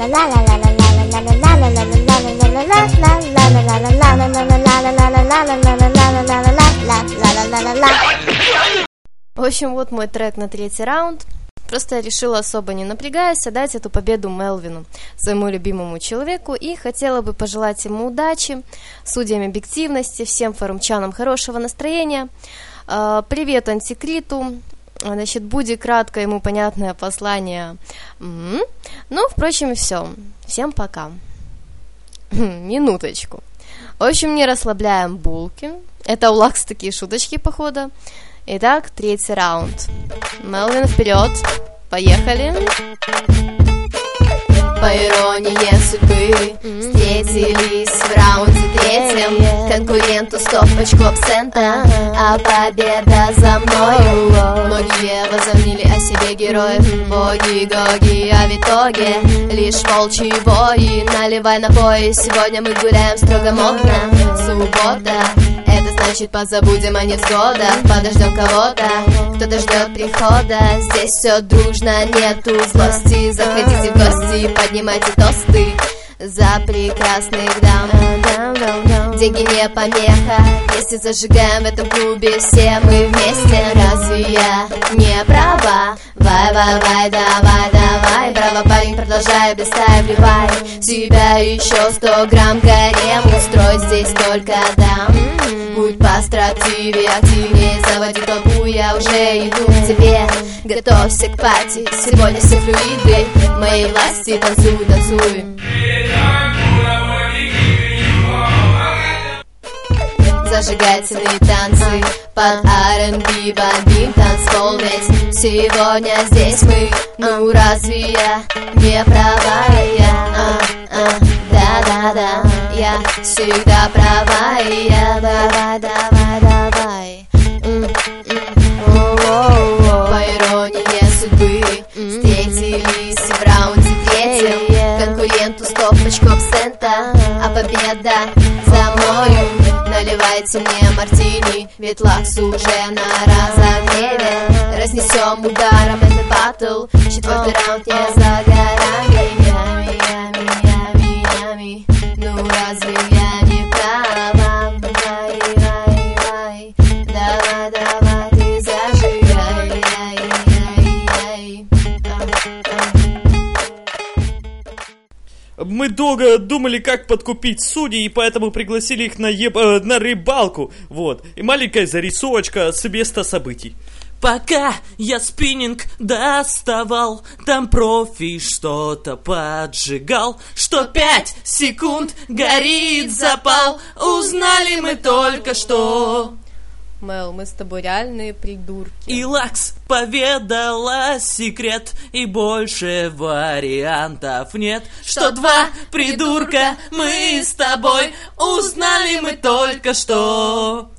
В общем, вот мой трек на третий раунд. Просто я решила, особо не напрягаясь, отдать эту победу Мелвину, своему любимому человеку, и хотела бы пожелать ему удачи, судьям объективности, всем форумчанам хорошего настроения. Привет Антикриту. Значит, будет кратко ему понятное послание. Ну, впрочем, все. Всем пока. Минуточку. В общем, не расслабляем булки. Это у Лакс такие шуточки, походу. Итак, третий раунд. Мелвин, вперед. Поехали. По иронии судьбы, встретились в раунде третьем. Конкуренту 100 очков цента, а победа за мною. Многие возомнили о себе героев, боги, гоги, а в итоге лишь волчьи вои. Наливай напои, сегодня мы гуляем строго модно. Суббота, это значит позабудем о невзгодах. Подождем кого-то, кто-то ждет прихода. Здесь все дружно, нету злости. Заходите в гости, поднимайте тосты за прекрасных дам. Деньги не помеха, если зажигаем в этом клубе все мы вместе. Разве я не права? Вай, давай, браво, парень, продолжай, блистай, вливай себя еще 100 грамм гарем. Устрой здесь только дам. Будь построптивее, активнее, заводи толпу, я уже иду к тебе. Готовься к пати, сегодня все флюиды моей власти. Танцуй, танцуй. Зажигательные танцы под R&B, бомбим танцпол, ведь сегодня здесь мы. Ну разве я не права? Да, я всегда права, и я давай. По иронии судьбы, встретились в раунде третьем. Конкуренту 100 очков цента, а победа за мною. Наливайте мне мартини, ведь Лакс уже на разогреве. Разнесем ударом этот баттл, четвертый раунд не за горами. Ну разве я не права? Вай, давай, ты зажигай. Мы долго думали, как подкупить судей, и поэтому пригласили их на рыбалку. Вот. И маленькая зарисовочка с места событий. Пока я спиннинг доставал, там профи что-то поджигал. Что 5 секунд горит запал, узнали мы только что. Мел, мы с тобой реальные придурки. И Лакс поведала секрет, и больше вариантов нет. Что 2 придурка мы с тобой, узнали мы только что.